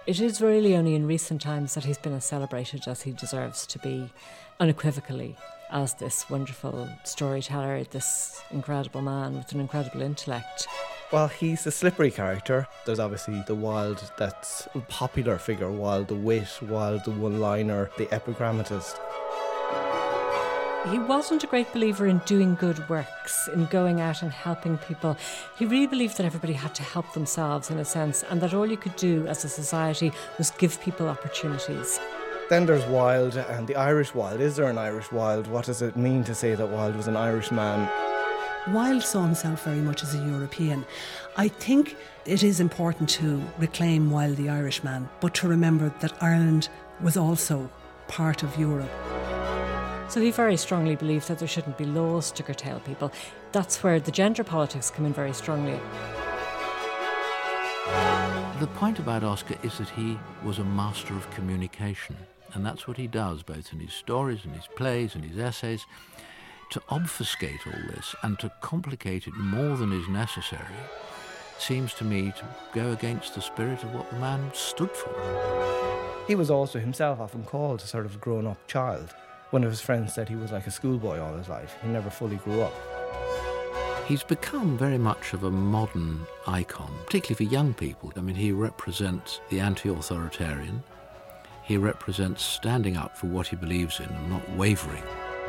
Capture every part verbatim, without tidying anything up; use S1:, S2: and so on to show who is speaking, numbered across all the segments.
S1: It is really only in recent times that he's been as celebrated as he deserves to be, unequivocally, as this wonderful storyteller, this incredible man with an incredible intellect.
S2: Well, he's a slippery character. There's obviously the Wilde that's a popular figure, Wilde the wit, Wilde the one-liner, the epigrammatist.
S1: He wasn't a great believer in doing good works, in going out and helping people. He really believed that everybody had to help themselves in a sense, and that all you could do as a society was give people opportunities.
S2: Then there's Wilde and the Irish Wilde. Is there an Irish Wilde? What does it mean to say that Wilde was an Irish man?
S3: Wilde saw himself very much as a European. I think it is important to reclaim Wilde the Irishman, but to remember that Ireland was also part of Europe.
S1: So he very strongly believed that there shouldn't be laws to curtail people. That's where the gender politics come in very strongly.
S4: The point about Oscar is that he was a master of communication, and that's what he does, both in his stories and his plays and his essays. To obfuscate all this and to complicate it more than is necessary seems to me to go against the spirit of what the man stood for.
S2: He was also himself often called a sort of grown-up child. One of his friends said he was like a schoolboy all his life. He never fully grew up.
S4: He's become very much of a modern icon, particularly for young people. I mean, he represents the anti-authoritarian. He represents standing up for what he believes in and not wavering.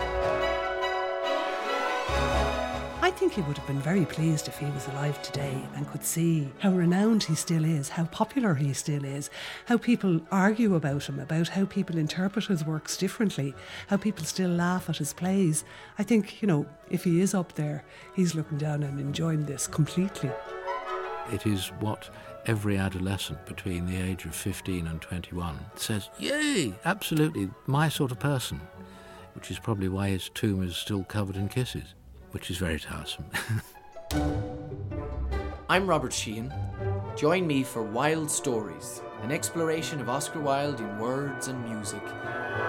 S3: I think he would have been very pleased if he was alive today and could see how renowned he still is, how popular he still is, how people argue about him, about how people interpret his works differently, how people still laugh at his plays. I think, you know, if he is up there, he's looking down and enjoying this completely.
S4: It is what every adolescent between the age of fifteen and twenty-one says, yay, absolutely, my sort of person, which is probably why his tomb is still covered in kisses, which is very tiresome.
S5: I'm Robert Sheehan. Join me for Wilde Stories, an exploration of Oscar Wilde in words and music.